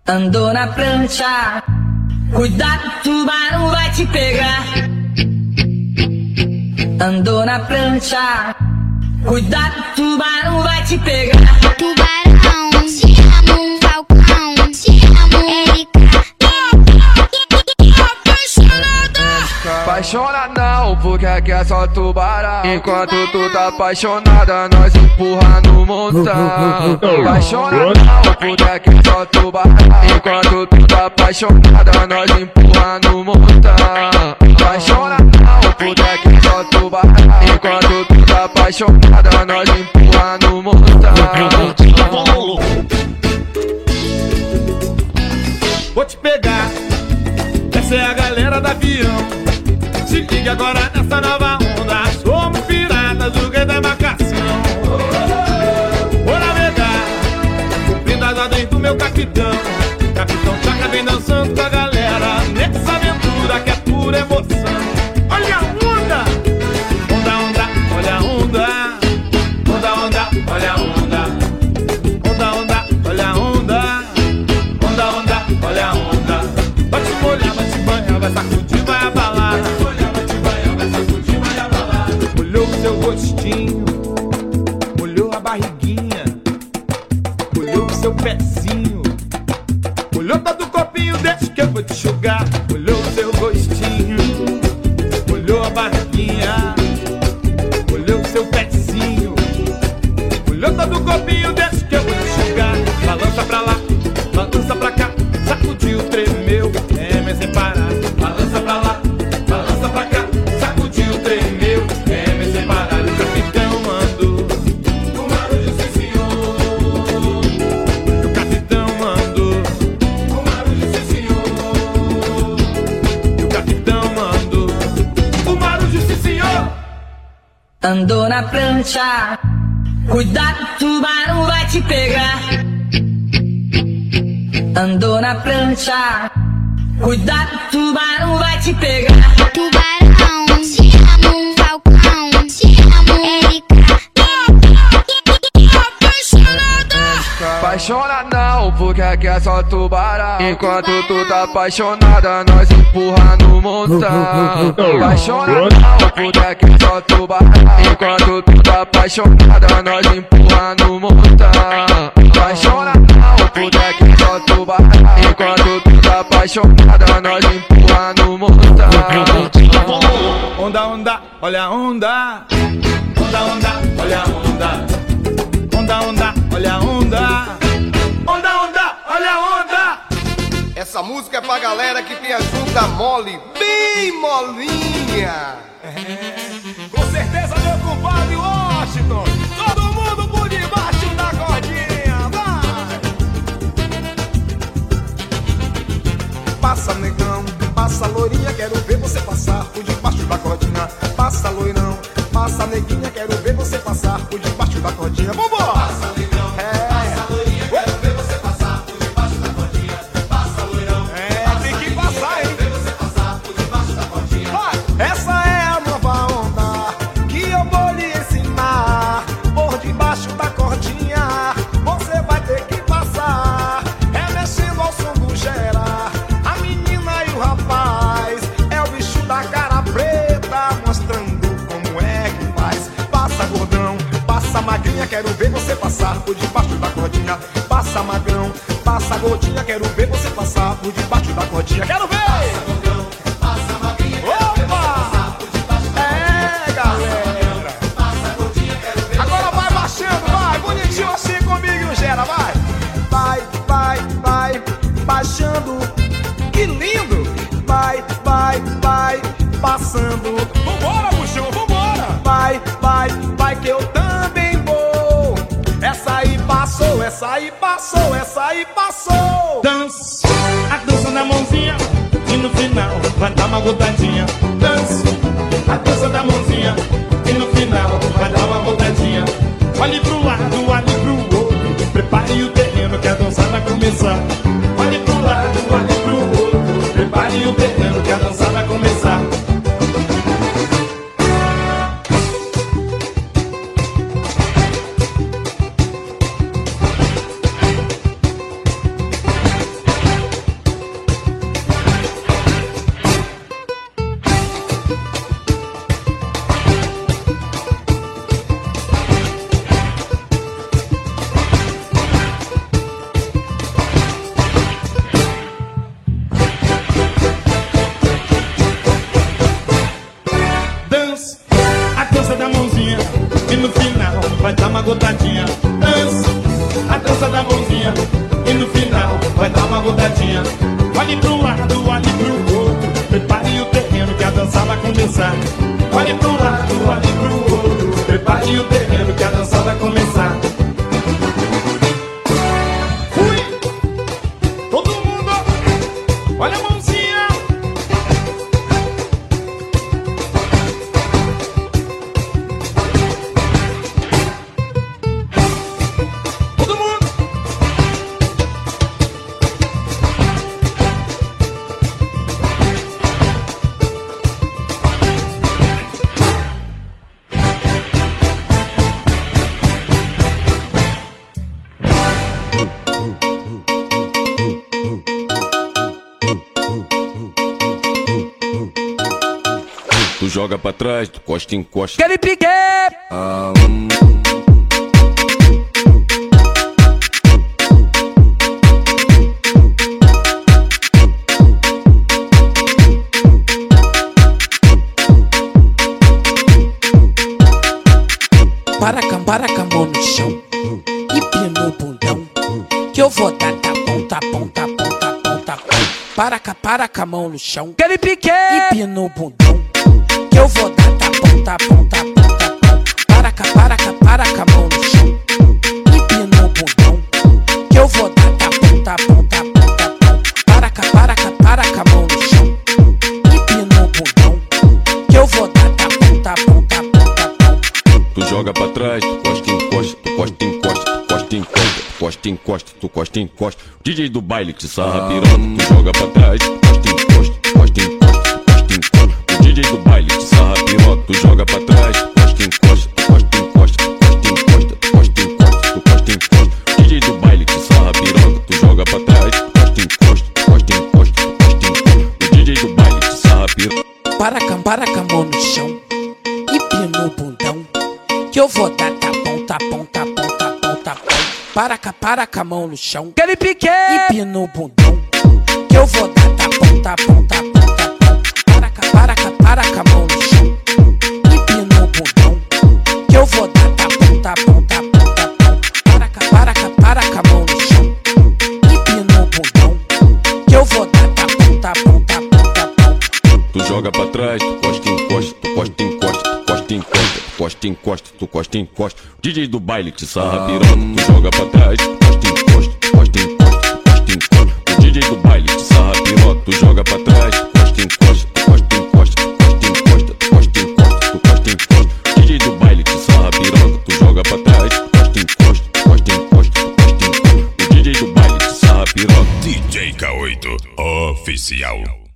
Andou na prancha, cuidado, tubarão vai te pegar. Andou na prancha, cuidado, tubarão vai te pegar. Tubarão, te amo, Falcão, te amo, Erika. Apaixona não, porque aqui é só tubarão. Enquanto tu tá apaixonada, nós empurra no montão. Apaixona não, porque aqui é só tubarão. Enquanto tu tá apaixonada, nós empurra no montão. Apaixona não, porque aqui é só tubarão. Enquanto tu tá apaixonada, nós empurra no montão. Vou te pegar, essa é a galera da avião. Se liga agora nessa nova onda. Somos piratas do rei da embarcação. Vou navegar, cumprindo as ordens do meu capitão. Capitão Tchaca vem dançando com a galera nessa aventura que é pura emoção. Olha a onda! Onda, onda, olha a onda. Onda, onda, olha a onda. Onda, onda, olha a onda. Onda, onda, olha a onda. Vai te molhar, vai te banhar, vai sacudir, vai abalar. Seu gostinho, molhou a barriguinha, molhou o seu pezinho, molhou todo o copinho, deixa que eu vou te enxugar. Molhou o seu gostinho, molhou a barriguinha, molhou o seu pezinho, molhou todo o copinho, deixa que eu vou te enxugar. Balança pra lá, balança pra cá, sacudiu, tremeu, é sem parar. Balança pra lá, balança pra cá, sacudiu, tremeu, sem parar. O capitão mandou o barulho, sim senhor. O capitão mandou o barulho, sim senhor. O capitão mandou o barulho, sim senhor. Andou na prancha, cuidado, tubarão vai te pegar. Andou na prancha, cuidado, tubarão vai te pegar. Tubarão, te amo, Falcão, te amo, Erika. Apaixona não, porque aqui é só tubarão. Enquanto tu tá apaixonada, nós empurra no montão. Apaixona não, porque aqui é só tubarão. Enquanto tu tá apaixonada, nós empurra no montão. Apaixona não, porque aqui é só tubarão. Enquanto tu tá apaixonada, nós empurra no montão. Onda, onda, olha a onda. Onda, onda, olha a onda. Onda, onda, olha a onda. Onda, onda, olha a onda. Essa música é pra galera que tem a junta mole, bem molinha. Com certeza, meu compadre Washington. Todo mundo por debaixo da cordinha, vai! Passa negão, passa loirinha, quero ver você passar por debaixo da cordinha. Passa loirão, passa neguinha, quero ver você passar por debaixo da cordinha. Vambora! Passa negão, passa loirinha, quero ver você passar por debaixo da cordinha. Passa loirão, tem que passar, hein? Quero ver você passar por debaixo da cordinha. Vai! Essa é a nova onda que eu vou lhe ensinar. Por debaixo da cordinha você vai ter que passar, remexendo ao som do gera. A menina e o rapaz é o bicho da cara preta, mostrando como é que faz. Passa gordão, passa magrinha, quero ver você passar por debaixo da cordinha. Passa magrão, passa gordinha, quero ver você passar por debaixo da cordinha. Quero ver! Passa gordão, passa magrinha, quero ver você passar por debaixo da cordinha. Galera! Passa gordinha, quero ver. Agora vai baixando, vai, bonitinho assim comigo, Gera, vai! Vai, vai, vai, baixando. Que lindo! Vai, vai, vai, passando. Vambora, puxão, vambora! Vai, vai, vai que eu também vou. Essa aí passou, essa aí passou, essa aí passou. Dança, a dança da mãozinha. E no final vai dar uma rodadinha. Dança, a dança da mãozinha. E no final vai dar uma rodadinha. Olhe pro lado, olhe pro outro. Prepare o terreno que a dança vai começar. Olhe pro lado, olhe pro outro. Prepare o terreno que a dança vai começar. vai dar uma rodadinha. Olhe pro lado, olhe pro outro, prepare o terreno que a dança vai começar. Olhe pro lado, olhe pro outro, prepare o terreno que a dança vai começar. Fui! Todo mundo, olha a mãozinha. Todo mundo. Tu joga pra trás, tu costa, encosta. Aquele pique! Para com a mão no chão e pina o bundão, que eu vou dar tapão, tapão, tapão, tapão, tapão. Para com a mão no chão, aquele pique! E pina o bundão, que eu vou dar tapão, tapão, tapão, tapão. Para com a mão no chão e pina o bundão, que eu vou dar tapão, tapão, tapão, tapão. Para com a mão no chão e pina o bundão, que eu vou dar tapão, tapão, tapão, tapão. Tu joga pra trás, tu costa, encosta, tu costa, encosta, tu costa, encosta, tu costa, encosta, tu costa, encosta. DJ do baile te sarra piroca, tu joga pra trás, tu costa, encosta, tu costa, encosta, tu costa, encosta. O DJ do baile te sarra piroca, tu joga pra trás, tu costa, encosta, tu costa, encosta, tu costa, encosta, tu costa, encosta, tu costa, encosta. O DJ do baile te sarra piroca, tu joga pra trás, tu costa, encosta, tu costa, encosta, tu costa, encosta. O DJ do baile te sarra piroca. Para com a mão no chão e pina o bundão, que eu vou dar tapão, tapão, tapão, tapão, tapão. Para com a mão no chão, aquele pique! E pina o bundão, que eu vou dar tapão, tapão, tapão, tapão. Para com a mão no chão e pina o bundão, que eu vou dar tapão, tapão, tapão, tapão. Para com a mão no chão e pina o bundão, que eu vou dar tapão, tapão, tapão, tapão. Tu joga pra trás, tu costa, encosta, tu costa, encosta, tu costa, encosta, tu costa, encosta, tu costa, encosta. DJ do baile te sarra piroca, tu joga pra trás, tu costa, encosta, tu costa, encosta, tu costa, encosta. O DJ do baile te sarra piroca, tu joga pra trás, tu costa, encosta, tu costa, encosta, tu costa, encosta, tu costa, encosta, tu costa, encosta. DJ do baile te sarra piroca, tu joga pra trás, tu costa, encosta, tu costa, encosta, tu costa, encosta. O DJ do baile te sarra piroca. DJ K8 Oficial.